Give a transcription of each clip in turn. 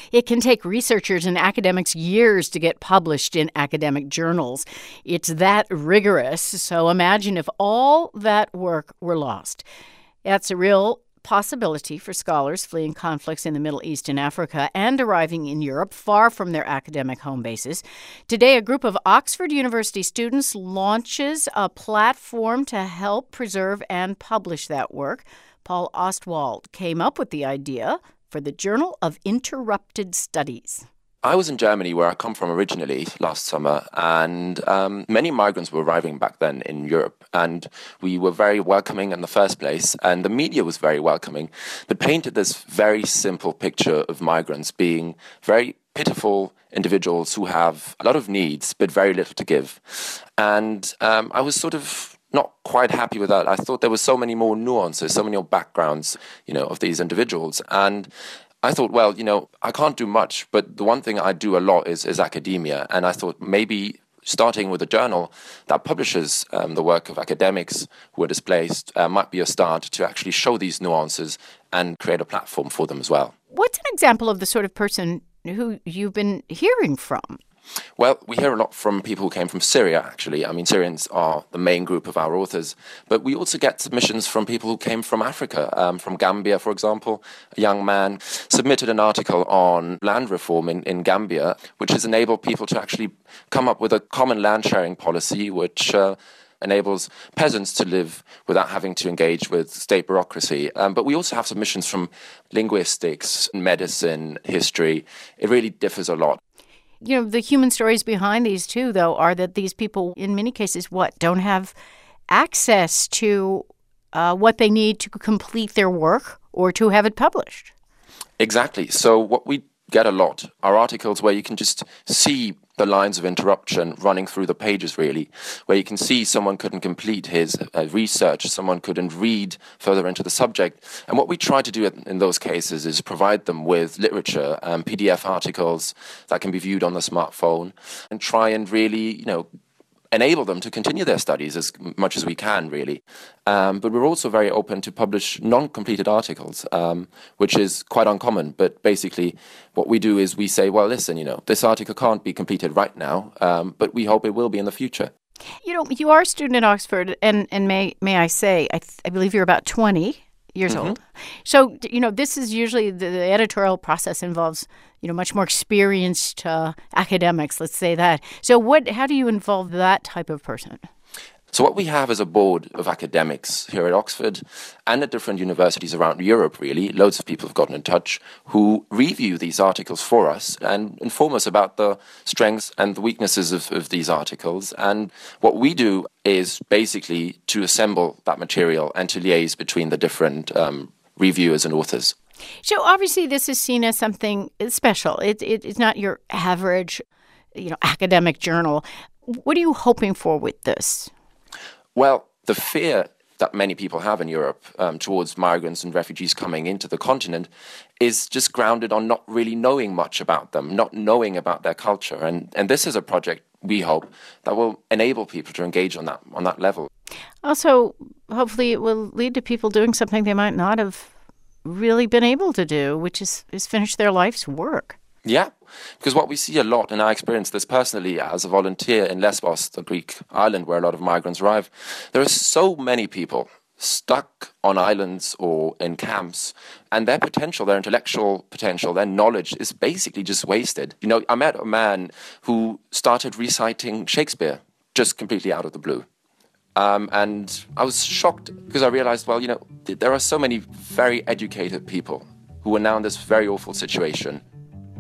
It can take researchers and academics years to get published in academic journals. It's that rigorous, so imagine if all that work were lost. That's a real possibility for scholars fleeing conflicts in the Middle East and Africa and arriving in Europe far from their academic home bases. Today, a group of Oxford University students launches a platform to help preserve and publish that work. Paul Ostwald came up with the idea for the Journal of Interrupted Studies. I was in Germany, where I come from originally, last summer, and many migrants were arriving back then in Europe, and we were very welcoming in the first place, and the media was very welcoming. They painted this very simple picture of migrants being very pitiful individuals who have a lot of needs but very little to give. And I was sort of not quite happy with that. I thought there were so many more nuances, so many more backgrounds, of these individuals. And I thought, well, I can't do much, but the one thing I do a lot is academia. And I thought maybe starting with a journal that publishes the work of academics who are displaced might be a start to actually show these nuances and create a platform for them as well. What's an example of the sort of person who you've been hearing from? Well, we hear a lot from people who came from Syria, actually. I mean, Syrians are the main group of our authors. But we also get submissions from people who came from Africa, from Gambia, for example. A young man submitted an article on land reform in Gambia, which has enabled people to actually come up with a common land sharing policy, which enables peasants to live without having to engage with state bureaucracy. But we also have submissions from linguistics, medicine, history. It really differs a lot. The human stories behind these, too, though, are that these people, in many cases, don't have access to what they need to complete their work or to have it published. Exactly. So what we get a lot are articles where you can just see the lines of interruption running through the pages, really, where you can see someone couldn't complete his research, someone couldn't read further into the subject. And what we try to do in those cases is provide them with literature, PDF articles that can be viewed on the smartphone, and try and really, enable them to continue their studies as much as we can, really. But we're also very open to publish non-completed articles, which is quite uncommon. But basically, what we do is we say, well, listen, this article can't be completed right now, but we hope it will be in the future. You are a student at Oxford, and may I say, I believe you're about 20 years old. So, this is usually the editorial process involves, much more experienced academics, let's say that. So how do you involve that type of person? So what we have is a board of academics here at Oxford and at different universities around Europe, really. Loads of people have gotten in touch who review these articles for us and inform us about the strengths and the weaknesses of these articles. And what we do is basically to assemble that material and to liaise between the different reviewers and authors. So obviously this is seen as something special. It's not your average, academic journal. What are you hoping for with this? Well, the fear that many people have in Europe towards migrants and refugees coming into the continent is just grounded on not really knowing much about them, not knowing about their culture. And this is a project, we hope, that will enable people to engage on that level. Also, hopefully it will lead to people doing something they might not have really been able to do, which is finish their life's work. Yeah, because what we see a lot, and I experienced this personally as a volunteer in Lesbos, the Greek island where a lot of migrants arrive, there are so many people stuck on islands or in camps, and their potential, their intellectual potential, their knowledge is basically just wasted. I met a man who started reciting Shakespeare just completely out of the blue. And I was shocked because I realized, well, there are so many very educated people who are now in this very awful situation.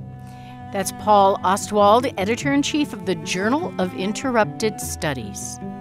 That's Paul Ostwald, editor-in-chief of the Journal of Interrupted Studies.